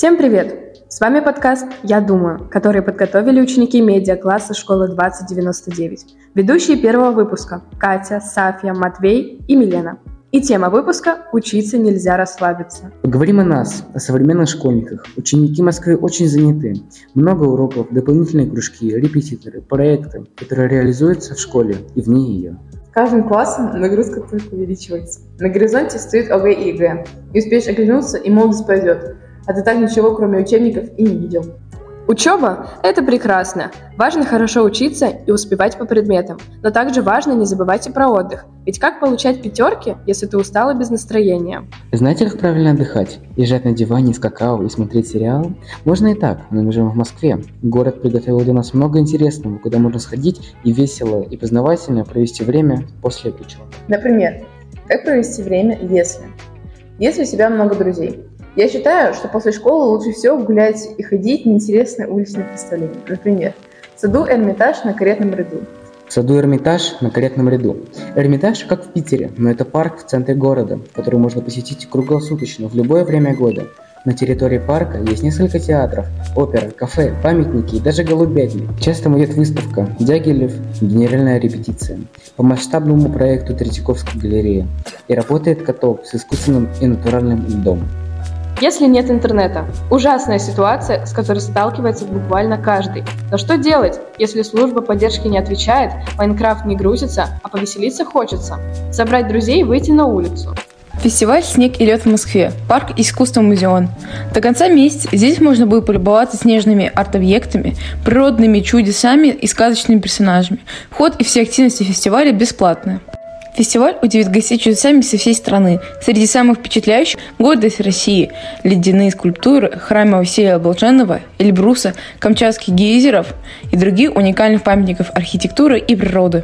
Всем привет! С вами подкаст «Я думаю», который подготовили ученики медиа-класса школы 2099. Ведущие первого выпуска – Катя, Сафья, Матвей и Милена. И тема выпуска «Учиться нельзя расслабиться». Поговорим о нас, о современных школьниках. Ученики Москвы очень заняты. Много уроков, дополнительные кружки, репетиторы, проекты, которые реализуются в школе и вне ее. С каждым классом нагрузка только увеличивается. На горизонте стоит ОГЭ и ЕГЭ. Не успеешь оглянуться, и молодость пойдет. А ты так ничего, кроме учебников, и не видел. Учеба – это прекрасно. Важно хорошо учиться и успевать по предметам. Но также важно не забывать и про отдых. Ведь как получать пятерки, если ты устал и без настроения? Знаете, как правильно отдыхать? Лежать на диване с какао и смотреть сериал? Можно и так, но мы живем в Москве. Город приготовил для нас много интересного, куда можно сходить и весело, и познавательно провести время после учебы. Например, как провести время, если у тебя много друзей? Я считаю, что после школы лучше всего гулять и ходить на интересные уличные представления. Например, в саду Эрмитаж на Каретном ряду. В саду Эрмитаж на Каретном ряду. Эрмитаж как в Питере, но это парк в центре города, который можно посетить круглосуточно в любое время года. На территории парка есть несколько театров, опера, кафе, памятники и даже голубятни. Часто там идет выставка «Дягилев. Генеральная репетиция» по масштабному проекту Третьяковской галереи. И работает каток с искусственным и натуральным льдом. Если нет интернета, ужасная ситуация, с которой сталкивается буквально каждый. Но что делать, если служба поддержки не отвечает, Майнкрафт не грузится, а повеселиться хочется? Собрать друзей и выйти на улицу. Фестиваль «Снег и лед» в Москве. Парк искусства «Музеон». До конца месяца здесь можно будет полюбоваться снежными арт-объектами, природными чудесами и сказочными персонажами. Вход и все активности фестиваля бесплатные. Фестиваль удивит гостей чудесами со всей страны. Среди самых впечатляющих – гордость России, ледяные скульптуры, храмы Василия Блаженного, Эльбруса, камчатских гейзеров и других уникальных памятников архитектуры и природы.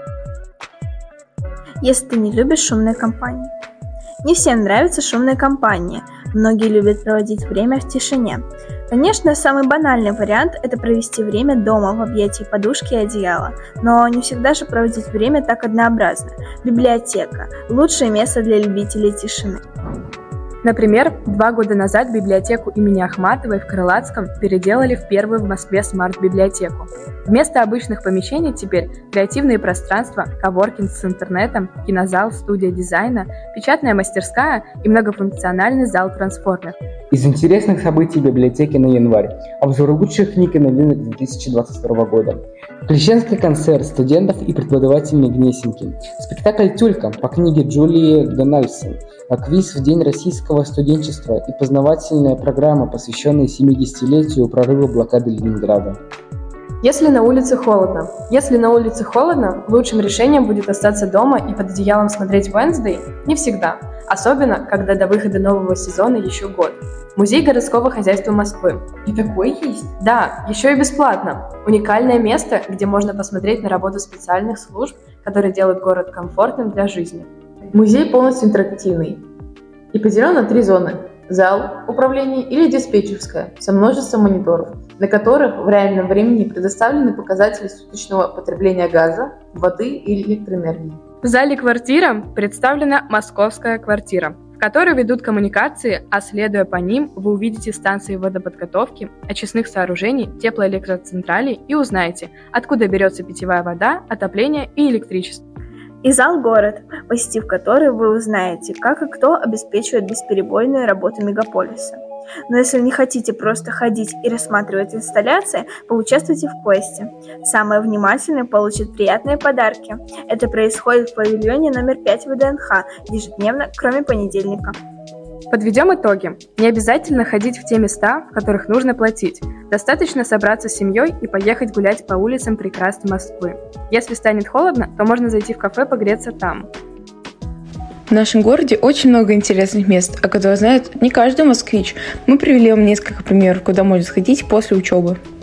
Если ты не любишь шумные компании. Не всем нравятся шумные компании. Многие любят проводить время в тишине. Конечно, самый банальный вариант – это провести время дома в объятии подушки и одеяла. Но не всегда же проводить время так однообразно. Библиотека – лучшее место для любителей тишины. Например, 2 года назад библиотеку имени Ахматовой в Крылатском переделали в первую в Москве смарт-библиотеку. Вместо обычных помещений теперь креативные пространства, коворкинг с интернетом, кинозал, студия дизайна, печатная мастерская и многофункциональный зал «Трансформер». Из интересных событий библиотеки на январь. Обзор лучших книг и новинок 2022 года. Клещенский концерт студентов и преподавателей Гнесинки. Спектакль «Тюлька» по книге Джулии Дональдсон. Квиз в День российского студенчества и познавательная программа, посвященная 70-летию прорыва блокады Ленинграда. Если на улице холодно, лучшим решением будет остаться дома и под одеялом смотреть Wednesday не всегда, особенно когда до выхода нового сезона еще год. Музей городского хозяйства Москвы. И такой есть? Да, еще и бесплатно. Уникальное место, где можно посмотреть на работу специальных служб, которые делают город комфортным для жизни. Музей полностью интерактивный и поделен на 3 зоны. Зал, управление или диспетчерская со множеством мониторов, на которых в реальном времени предоставлены показатели суточного потребления газа, воды и электроэнергии. В зале «Квартира» представлена «Московская квартира», в которой ведут коммуникации, а следуя по ним, вы увидите станции водоподготовки, очистных сооружений, теплоэлектроцентралей и узнаете, откуда берется питьевая вода, отопление и электричество. И зал «Город», посетив который, вы узнаете, как и кто обеспечивает бесперебойную работу мегаполиса. Но если не хотите просто ходить и рассматривать инсталляции, поучаствуйте в квесте. Самые внимательные получат приятные подарки. Это происходит в павильоне номер 5 ВДНХ ежедневно, кроме понедельника. Подведем итоги. Не обязательно ходить в те места, в которых нужно платить. Достаточно собраться с семьей и поехать гулять по улицам прекрасной Москвы. Если станет холодно, то можно зайти в кафе погреться там. В нашем городе очень много интересных мест, о которых знает не каждый москвич. Мы привели вам несколько примеров, куда можно сходить после учебы.